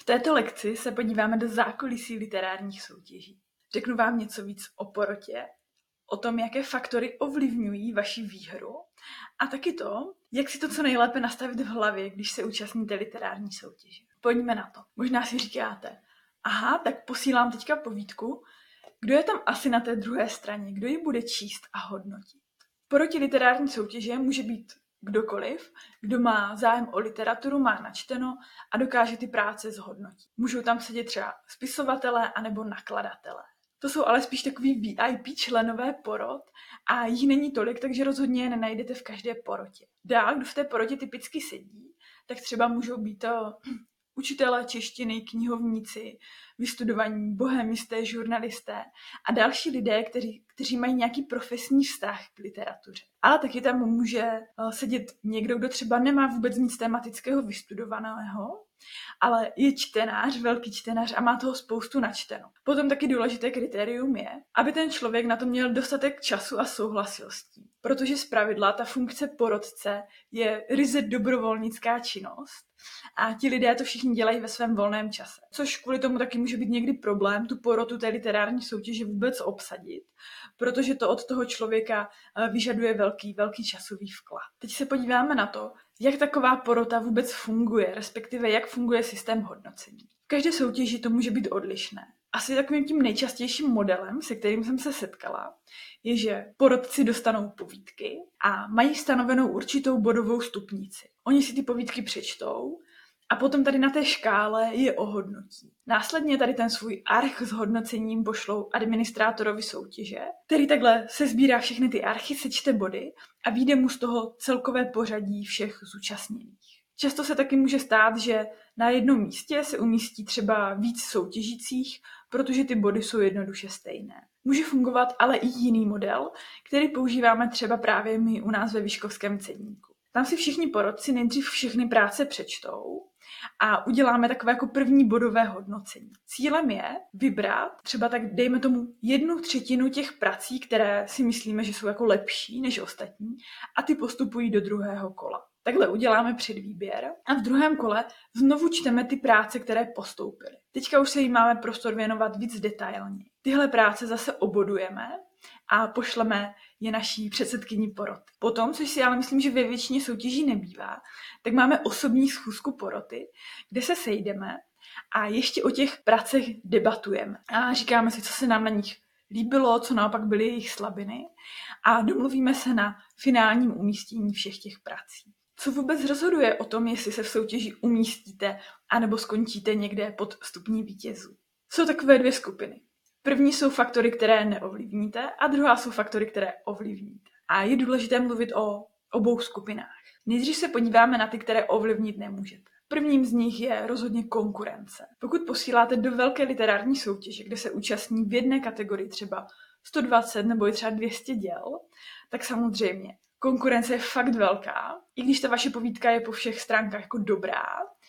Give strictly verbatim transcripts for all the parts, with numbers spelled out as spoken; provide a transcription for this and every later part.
této lekci se podíváme do zákulisí literárních soutěží. Řeknu vám něco víc o porotě, o tom, jaké faktory ovlivňují vaši výhru a taky to, jak si to co nejlépe nastavit v hlavě, když se účastníte literární soutěže. Pojďme na to. Možná si říkáte, aha, tak posílám teďka povídku, kdo je tam asi na té druhé straně, kdo ji bude číst a hodnotit. V porotě literární soutěže může být kdokoliv, kdo má zájem o literaturu, má načteno a dokáže ty práce zhodnotit. Můžou tam sedět třeba spisovatelé anebo nakladatelé. To jsou ale spíš takový V I P členové porot a jich není tolik, takže rozhodně je nenajdete v každé porotě. Dál, kdo v té porotě typicky sedí, tak třeba můžou být to učitelé češtiny, knihovníci, vystudovaní bohemisté, žurnalisté a další lidé, kteří, kteří mají nějaký profesní vztah k literatuře. Ale taky tam může sedět někdo, kdo třeba nemá vůbec nic tematického vystudovaného, ale je čtenář, velký čtenář a má toho spoustu načteno. Potom taky důležité kritérium je, aby ten člověk na to měl dostatek času a souhlasil s tím. Protože zpravidla ta funkce porotce je ryze dobrovolnická činnost a ti lidé to všichni dělají ve svém volném čase. Což kvůli tomu taky může být někdy problém tu porotu té literární soutěže vůbec obsadit, protože to od toho člověka vyžaduje velký, velký časový vklad. Teď se podíváme na to, jak taková porota vůbec funguje, respektive jak funguje systém hodnocení. V každé soutěži to může být odlišné. Asi takovým tím nejčastějším modelem, se kterým jsem se setkala, je, že porotci dostanou povídky a mají stanovenou určitou bodovou stupnici. Oni si ty povídky přečtou a potom tady na té škále je ohodnotí. Následně tady ten svůj arch s hodnocením pošlou administrátorovi soutěže, který takhle sesbírá všechny ty archy, sečte body a vyjde mu z toho celkové pořadí všech zúčastněných. Často se taky může stát, že na jednom místě se umístí třeba víc soutěžících, protože ty body jsou jednoduše stejné. Může fungovat ale i jiný model, který používáme třeba právě my u nás ve Vyškovském cedníku. Tam si všichni porotci nejdřív všechny práce přečtou a uděláme takové jako první bodové hodnocení. Cílem je vybrat třeba tak dejme tomu jednu třetinu těch prací, které si myslíme, že jsou jako lepší než ostatní a ty postupují do druhého kola. Takhle uděláme předvýběr a v druhém kole znovu čteme ty práce, které postoupily. Teďka už se jí máme prostor věnovat víc detailně. Tyhle práce zase obodujeme a pošleme je naší předsedkyni poroty. Potom, což si ale myslím, že ve většině soutěží nebývá, tak máme osobní schůzku poroty, kde se sejdeme a ještě o těch pracech debatujeme. A říkáme si, co se nám na nich líbilo, co naopak byly jejich slabiny a domluvíme se na finálním umístění všech těch prací. Co vůbec rozhoduje o tom, jestli se v soutěži umístíte anebo skončíte někde pod stupní vítězů? Jsou takové dvě skupiny. První jsou faktory, které neovlivníte a druhá jsou faktory, které ovlivníte. A je důležité mluvit o obou skupinách. Nejdřív se podíváme na ty, které ovlivnit nemůžete. Prvním z nich je rozhodně konkurence. Pokud posíláte do velké literární soutěže, kde se účastní v jedné kategorii třeba sto dvacet nebo i třeba dvě stě děl, tak samozřejmě konkurence je fakt velká. I když ta vaše povídka je po všech stránkách jako dobrá,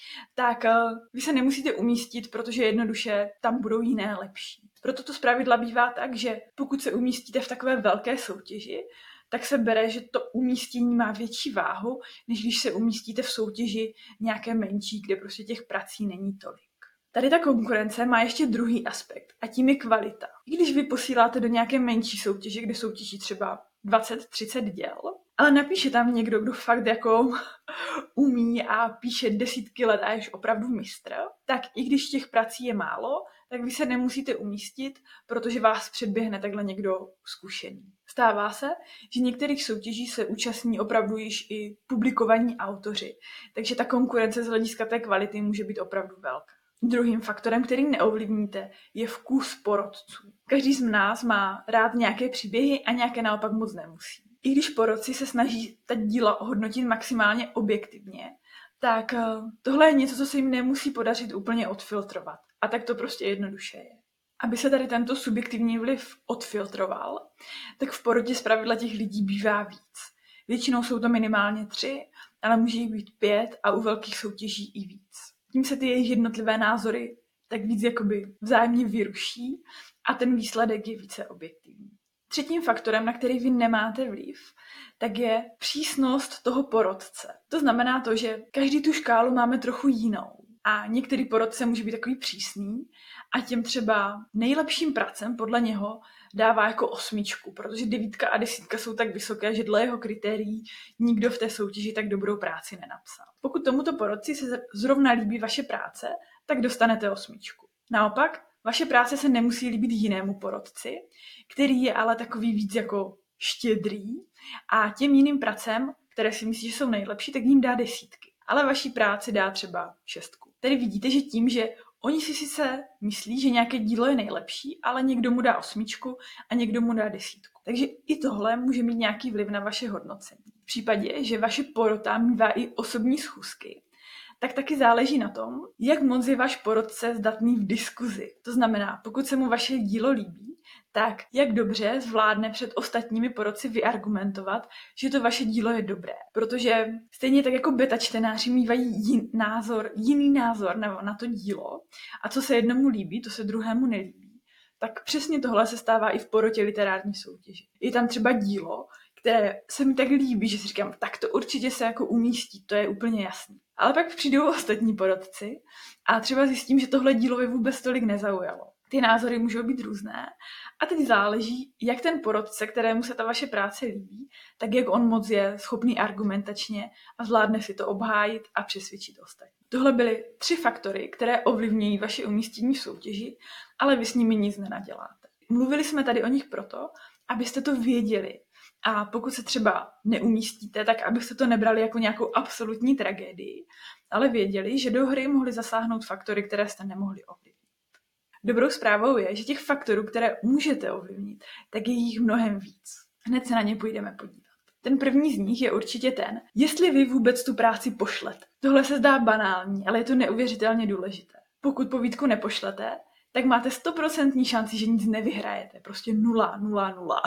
tak uh, vy se nemusíte umístit, protože jednoduše tam budou jiné lepší. Proto to zpravidla bývá tak, že pokud se umístíte v takové velké soutěži, tak se bere, že to umístění má větší váhu, než když se umístíte v soutěži nějaké menší, kde prostě těch prací není tolik. Tady ta konkurence má ještě druhý aspekt a tím je kvalita. I když vy posíláte do nějaké menší soutěže, kde soutěží třeba dvacet třicet děl, ale napíše tam někdo, kdo fakt jako umí a píše desítky let a je opravdu mistr, tak i když těch prací je málo, tak vy se nemusíte umístit, protože vás předběhne takhle někdo zkušený. Stává se, že některých soutěží se účastní opravdu již i publikovaní autoři, takže ta konkurence z hlediska té kvality může být opravdu velká. Druhým faktorem, který neovlivníte, je vkus porotců. Každý z nás má rád nějaké příběhy a nějaké naopak moc nemusí. I když porotci se snaží ta díla ohodnotit maximálně objektivně, tak tohle je něco, co se jim nemusí podařit úplně odfiltrovat. A tak to prostě jednoduše je. Aby se tady tento subjektivní vliv odfiltroval, tak v porotě zpravidla těch lidí bývá víc. Většinou jsou to minimálně tři, ale může jich být pět a u velkých soutěží i víc. Tím se ty jejich jednotlivé názory tak víc jakoby vzájemně vyruší a ten výsledek je více objektivní. Třetím faktorem, na který vy nemáte vliv, tak je přísnost toho porotce. To znamená to, že každý tu škálu máme trochu jinou. A některý porotce může být takový přísný a těm třeba nejlepším pracem podle něho dává jako osmičku, protože devítka a desítka jsou tak vysoké, že dle jeho kritérií nikdo v té soutěži tak dobrou práci nenapsal. Pokud tomuto porotci se zrovna líbí vaše práce, tak dostanete osmičku. Naopak, vaše práce se nemusí líbit jinému porotci, který je ale takový víc jako štědrý a těm jiným pracem, které si myslí, že jsou nejlepší, tak jim dá desítky. Ale vaší práci dá třeba šestku. Tedy vidíte, že tím, že oni si sice myslí, že nějaké dílo je nejlepší, ale někdo mu dá osmičku a někdo mu dá desítku. Takže i tohle může mít nějaký vliv na vaše hodnocení. V případě, že vaše porota mívá i osobní schůzky, tak taky záleží na tom, jak moc je váš porotce zdatný v diskuzi. To znamená, pokud se mu vaše dílo líbí, tak jak dobře zvládne před ostatními porotci vyargumentovat, že to vaše dílo je dobré. Protože stejně tak jako beta čtenáři mývají jin, názor, jiný názor na, na to dílo a co se jednomu líbí, to se druhému nelíbí. Tak přesně tohle se stává i v porotě literární soutěže. Je tam třeba dílo, které se mi tak líbí, že si říkám, tak to určitě se jako umístí, to je úplně jasný. Ale pak přijdou ostatní porotci a třeba zjistím, že tohle dílo je vůbec tolik nezaujalo. Ty názory můžou být různé a teď záleží, jak ten porotce, kterému se ta vaše práce líbí, tak jak on moc je schopný argumentačně a zvládne si to obhájit a přesvědčit ostatní. Tohle byly tři faktory, které ovlivňují vaše umístění v soutěži, ale vy s nimi nic nenaděláte. Mluvili jsme tady o nich proto, abyste to věděli. A pokud se třeba neumístíte, tak abyste to nebrali jako nějakou absolutní tragédii, ale věděli, že do hry mohly zasáhnout faktory, které jste nemohli ovlivnit. Dobrou zprávou je, že těch faktorů, které můžete ovlivnit, tak je jich mnohem víc. Hned se na ně půjdeme podívat. Ten první z nich je určitě ten, jestli vy vůbec tu práci pošlete. Tohle se zdá banální, ale je to neuvěřitelně důležité. Pokud povídku nepošlete, tak máte stoprocentní šanci, že nic nevyhrajete. Prostě nula, nula, nula.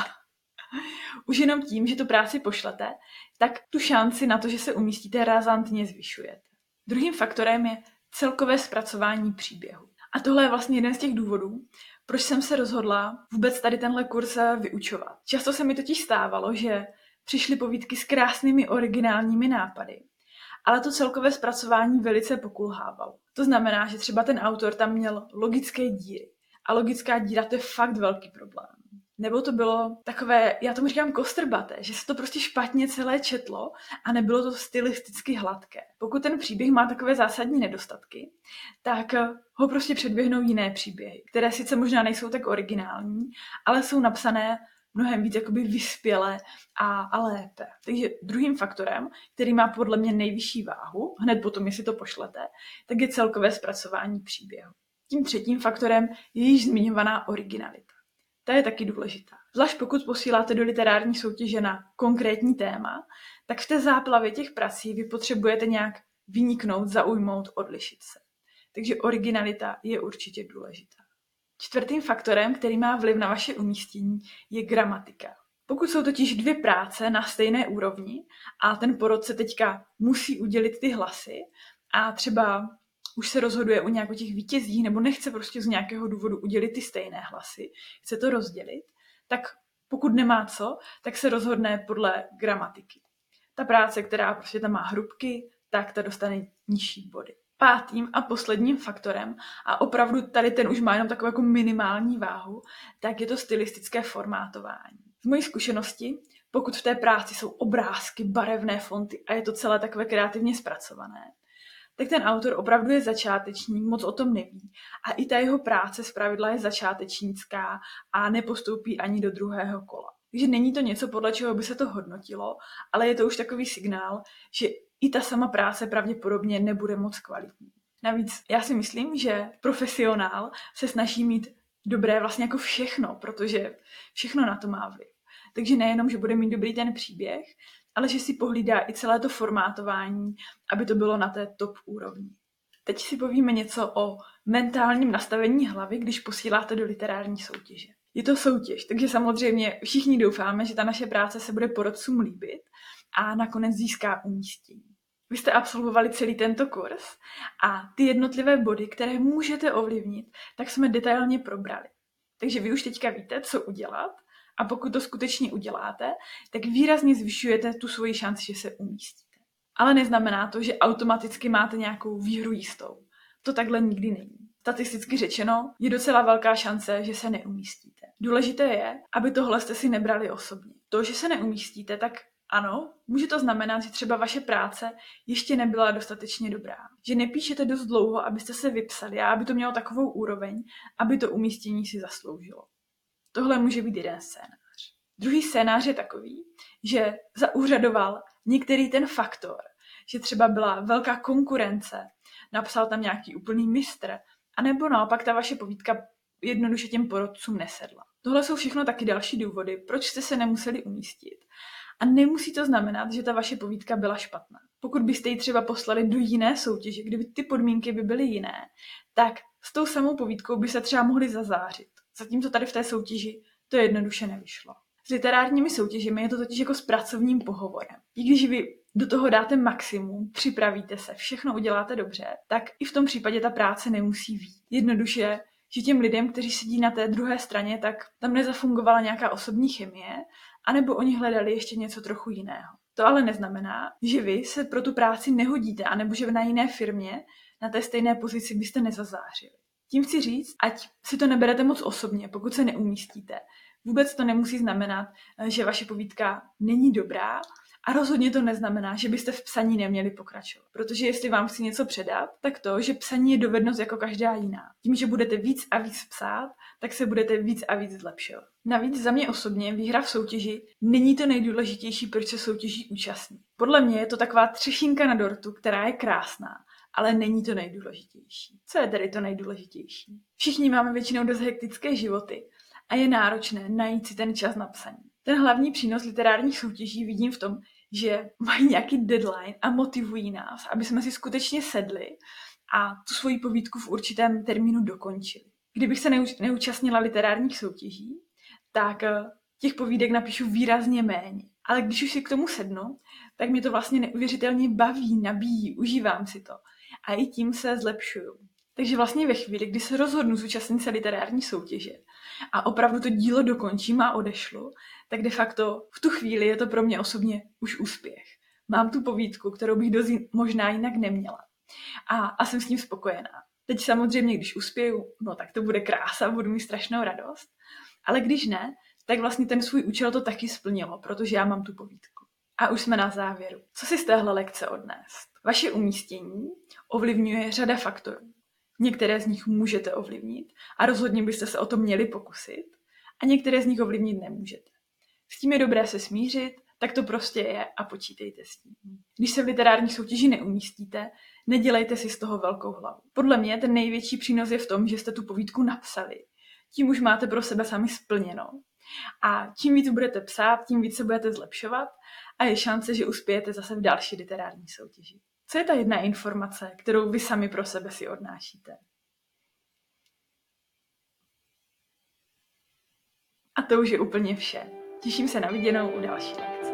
Už jenom tím, že tu práci pošlete, tak tu šanci na to, že se umístíte, razantně zvyšujete. Druhým faktorem je celkové zpracování příběhu. A tohle je vlastně jeden z těch důvodů, proč jsem se rozhodla vůbec tady tenhle kurz vyučovat. Často se mi totiž stávalo, že přišly povídky s krásnými originálními nápady, ale to celkové zpracování velice pokulhávalo. To znamená, že třeba ten autor tam měl logické díry. A logická díra, to je fakt velký problém. Nebo to bylo takové, já tomu říkám kostrbaté, že se to prostě špatně celé četlo a nebylo to stylisticky hladké. Pokud ten příběh má takové zásadní nedostatky, tak ho prostě předběhnou jiné příběhy, které sice možná nejsou tak originální, ale jsou napsané mnohem víc jakoby vyspěle a, a lépe. Takže druhým faktorem, který má podle mě nejvyšší váhu, hned potom, jestli to pošlete, tak je celkové zpracování příběhu. Tím třetím faktorem je již zmiňovaná originalita. Ta je taky důležitá. Zvlášť pokud posíláte do literární soutěže na konkrétní téma, tak v té záplavě těch prací vy potřebujete nějak vyniknout, zaujmout, odlišit se. Takže originalita je určitě důležitá. Čtvrtým faktorem, který má vliv na vaše umístění, je gramatika. Pokud jsou totiž dvě práce na stejné úrovni a ten porotce teďka musí udělit ty hlasy a třeba už se rozhoduje o nějakých těch vítězích nebo nechce prostě z nějakého důvodu udělit ty stejné hlasy, chce to rozdělit, tak pokud nemá co, tak se rozhodne podle gramatiky. Ta práce, která prostě tam má hrubky, tak ta dostane nižší body. Pátým a posledním faktorem, a opravdu tady ten už má jenom takovou jako minimální váhu, tak je to stylistické formátování. V mojí zkušenosti, pokud v té práci jsou obrázky, barevné fonty a je to celé takové kreativně zpracované, tak ten autor opravdu je začátečník, moc o tom neví. A i ta jeho práce zpravidla je začátečnická a nepostoupí ani do druhého kola. Takže není to něco, podle čeho by se to hodnotilo, ale je to už takový signál, že i ta sama práce pravděpodobně nebude moc kvalitní. Navíc já si myslím, že profesionál se snaží mít dobré vlastně jako všechno, protože všechno na to má vliv. Takže nejenom, že bude mít dobrý ten příběh, ale že si pohlídá i celé to formátování, aby to bylo na té top úrovni. Teď si povíme něco o mentálním nastavení hlavy, když posíláte do literární soutěže. Je to soutěž, takže samozřejmě všichni doufáme, že ta naše práce se bude porotcům líbit a nakonec získá umístění. Vy jste absolvovali celý tento kurz a ty jednotlivé body, které můžete ovlivnit, tak jsme detailně probrali. Takže vy už teďka víte, co udělat, a pokud to skutečně uděláte, tak výrazně zvyšujete tu svoji šanci, že se umístíte. Ale neznamená to, že automaticky máte nějakou výhru jistou. to takhle nikdy není. Statisticky řečeno, je docela velká šance, že se neumístíte. Důležité je, aby tohle jste si nebrali osobně. To, že se neumístíte, tak ano, může to znamenat, že třeba vaše práce ještě nebyla dostatečně dobrá. Že nepíšete dost dlouho, abyste se vypsali a aby to mělo takovou úroveň, aby to umístění si zasloužilo. Tohle může být jeden scénář. Druhý scénář je takový, že zaúřadoval některý ten faktor, že třeba byla velká konkurence, napsal tam nějaký úplný mistr, anebo naopak ta vaše povídka jednoduše těm porodcům nesedla. Tohle jsou všechno taky další důvody, proč jste se nemuseli umístit. A nemusí to znamenat, že ta vaše povídka byla špatná. Pokud byste ji třeba poslali do jiné soutěže, kdyby ty podmínky by byly jiné, tak s tou samou povídkou by se třeba mohli zazářit. Zatímco tady v té soutěži to jednoduše nevyšlo. S literárními soutěžemi je to totiž jako s pracovním pohovorem. I když vy do toho dáte maximum, připravíte se, všechno uděláte dobře, tak i v tom případě ta práce nemusí vyjít. Jednoduše, že těm lidem, kteří sedí na té druhé straně, tak tam nezafungovala nějaká osobní chemie, anebo oni hledali ještě něco trochu jiného. To ale neznamená, že vy se pro tu práci nehodíte, anebo že na jiné firmě na té stejné pozici byste nezazářili. Tím chci říct, ať si to neberete moc osobně, pokud se neumístíte. Vůbec to nemusí znamenat, že vaše povídka není dobrá a rozhodně to neznamená, že byste v psaní neměli pokračovat. Protože jestli vám chci něco předat, tak to, že psaní je dovednost jako každá jiná. Tím, že budete víc a víc psát, tak se budete víc a víc zlepšovat. Navíc za mě osobně výhra v soutěži není to nejdůležitější, proč se soutěží účastní. Podle mě je to taková třešínka na dortu, která je krásná, ale není to nejdůležitější. Co je tedy to nejdůležitější? Všichni máme většinou dost hektické životy a je náročné najít si ten čas na psaní. Ten hlavní přínos literárních soutěží vidím v tom, že mají nějaký deadline a motivují nás, aby jsme si skutečně sedli a tu svoji povídku v určitém termínu dokončili. Kdybych se neúčastnila literárních soutěží, tak těch povídek napíšu výrazně méně. Ale když už si k tomu sednu, tak mě to vlastně neuvěřitelně baví, nabíjí, užívám si to. A i tím se zlepšuju. Takže vlastně ve chvíli, kdy se rozhodnu zúčastnit se literární soutěže a opravdu to dílo dokončím a odešlu, tak de facto v tu chvíli je to pro mě osobně už úspěch. Mám tu povídku, kterou bych dost možná jinak neměla. A, a jsem s tím spokojená. Teď samozřejmě, když uspěju, no tak to bude krása, budu mít strašnou radost. Ale když ne, tak vlastně ten svůj účel to taky splnilo, protože já mám tu povídku. A už jsme na závěru. Co si z téhle lekce odnést? Vaše umístění ovlivňuje řada faktorů. Některé z nich můžete ovlivnit a rozhodně byste se o to měli pokusit a některé z nich ovlivnit nemůžete. S tím je dobré se smířit, tak to prostě je a počítejte s tím. Když se v literární soutěži neumístíte, nedělejte si z toho velkou hlavu. Podle mě ten největší přínos je v tom, že jste tu povídku napsali. Tím už máte pro sebe sami splněno. A čím víc budete psát, tím víc se budete zlepšovat a je šance, že uspějete zase v další literární soutěži. Co je ta jedna informace, kterou vy sami pro sebe si odnášíte? A to už je úplně vše. Těším se na viděnou u další lekce.